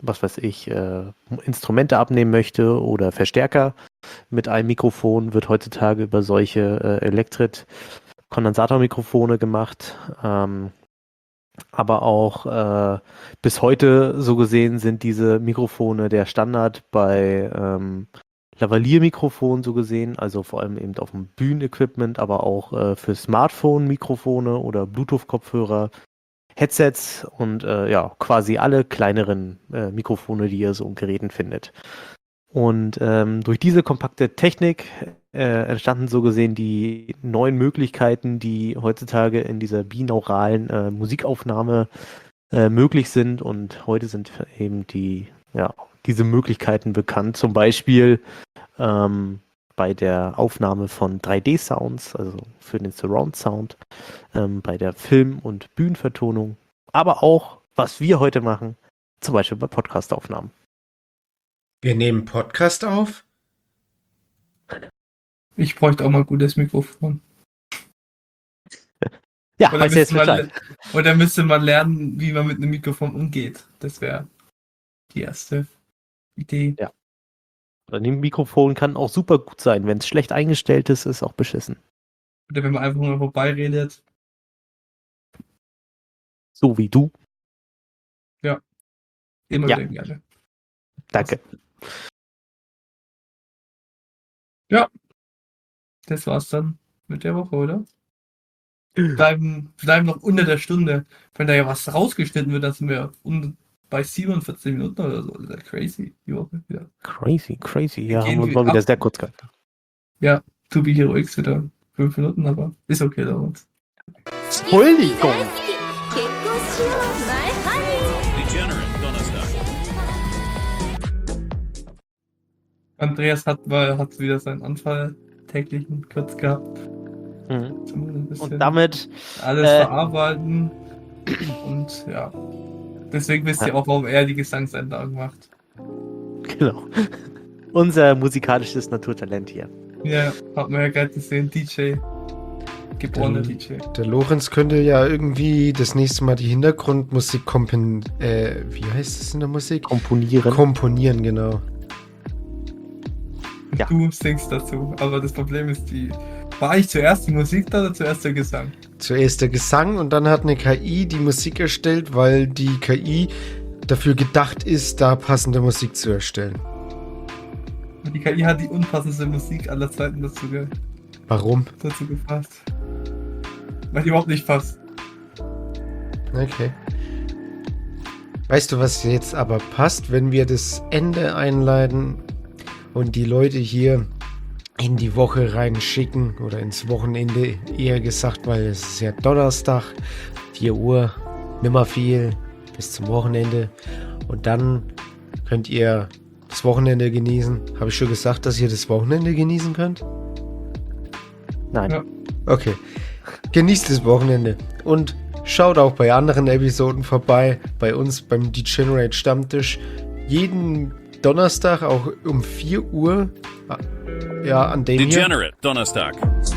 was weiß ich, äh, Instrumente abnehmen möchte oder Verstärker mit einem Mikrofon, wird heutzutage über solche äh, Elektret-Kondensatormikrofone gemacht. Ähm, aber auch äh, bis heute so gesehen sind diese Mikrofone der Standard bei ähm, Lavalier-Mikrofonen so gesehen, also vor allem eben auf dem Bühnenequipment, aber auch äh, für Smartphone-Mikrofone oder Bluetooth-Kopfhörer, Headsets und äh, ja, quasi alle kleineren äh, Mikrofone, die ihr so in Geräten findet. Und ähm, durch diese kompakte Technik äh, entstanden so gesehen die neuen Möglichkeiten, die heutzutage in dieser binauralen äh, Musikaufnahme äh, möglich sind. Und heute sind eben die, ja, diese Möglichkeiten bekannt. Zum Beispiel ähm, bei der Aufnahme von drei D-Sounds, also für den Surround-Sound, ähm, bei der Film- und Bühnenvertonung, aber auch, was wir heute machen, zum Beispiel bei Podcast-Aufnahmen. Wir nehmen Podcast auf? Ich bräuchte auch mal ein gutes Mikrofon. Ja, Oder weiß jetzt müsste, man, Bescheid. oder müsste man lernen, wie man mit einem Mikrofon umgeht. Das wäre die erste Idee. Ja. Ein Mikrofon kann auch super gut sein. Wenn es schlecht eingestellt ist, ist auch beschissen. Oder wenn man einfach nur vorbeiredet. So wie du. Immer Ja. wieder gerne. Danke. Das war's dann mit der Woche, oder? Bleiben, bleiben noch unter der Stunde. Wenn da ja was rausgeschnitten wird, dann sind wir un- bei siebenundvierzig Minuten oder so. Das ist ja crazy, die Woche wieder. Crazy, crazy. Ja, gehen haben wir uns wir mal wieder ab. sehr kurz gehalten. Ja, To Be Heroics wieder fünf Minuten, aber ist okay damals. Entschuldigung. Degenerate Donnerstag. Andreas hat, mal, hat wieder seinen Anfall täglichen kurz gehabt. Mhm. Zum ein bisschen Und damit, alles äh, verarbeiten. Und ja. Deswegen wisst ihr Ja. auch, warum er die Gesangseinlagen macht. genau, unser musikalisches Naturtalent hier. Ja, hat man ja gerade gesehen, D J. Geborener Der- D J. Der Lorenz könnte ja irgendwie das nächste Mal die Hintergrundmusik kompen... Äh, wie heißt es in der Musik? Komponieren. Komponieren, genau. Ja. Du singst dazu. Aber das Problem ist, die. War ich zuerst die Musik da oder zuerst der Gesang? Zuerst der Gesang und dann hat eine K I die Musik erstellt, weil die K I dafür gedacht ist, da passende Musik zu erstellen. Und die K I hat die unpassendste Musik aller Zeiten dazu, ge Warum? dazu gefasst. Weil die überhaupt nicht passt. Okay. Weißt du, was jetzt aber passt, wenn wir das Ende einleiten und die Leute hier in die Woche reinschicken oder ins Wochenende eher gesagt, weil es ist ja Donnerstag, vier Uhr, nimmer viel, bis zum Wochenende und dann könnt ihr das Wochenende genießen. Habe ich schon gesagt, dass ihr das Wochenende genießen könnt? Nein. Ja. Okay. Genießt das Wochenende und schaut auch bei anderen Episoden vorbei, bei uns beim Degenerate Stammtisch. Jeden Donnerstag auch um vier Uhr. Ja, an dem hier. Degenerate Donnerstag. Hast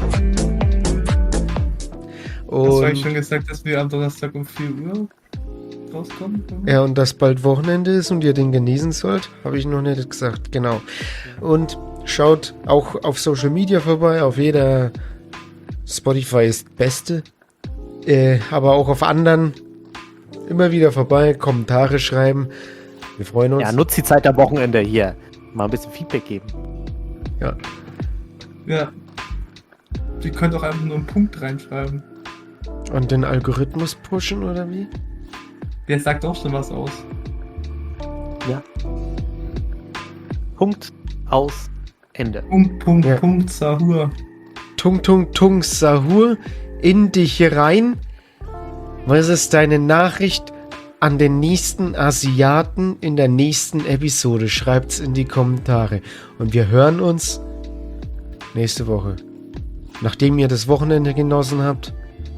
du eigentlich schon Und, gesagt, dass wir am Donnerstag um vier Uhr rauskommen? ja, und dass bald Wochenende ist und ihr den genießen sollt, habe ich noch nicht gesagt. Genau. Und schaut auch auf Social Media vorbei, auf jeder Spotify ist Beste. Äh, aber auch auf anderen immer wieder vorbei, Kommentare schreiben. Wir freuen uns. Ja, nutzt die Zeit am Wochenende hier. Mal ein bisschen Feedback geben. Ja. Ja. Die könnt auch einfach nur einen Punkt reinschreiben. Und den Algorithmus pushen oder wie? Der sagt auch schon was aus. Punkt, aus, Ende. Punkt, Punkt, Ja. Punkt, Sahur. Tung, tung, tung, Sahur, in dich rein. Was ist deine Nachricht an den nächsten Asiaten in der nächsten Episode? Schreibt's in die Kommentare. Und wir hören uns nächste Woche. Nachdem ihr das Wochenende genossen habt.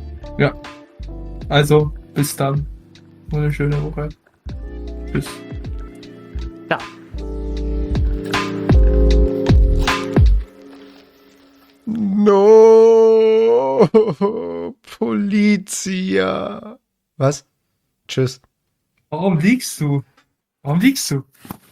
Also, bis dann. Eine schöne Woche. Tschüss. Ja. No, Polizia. Was? Tschüss. Warum liegst du? Warum liegst du?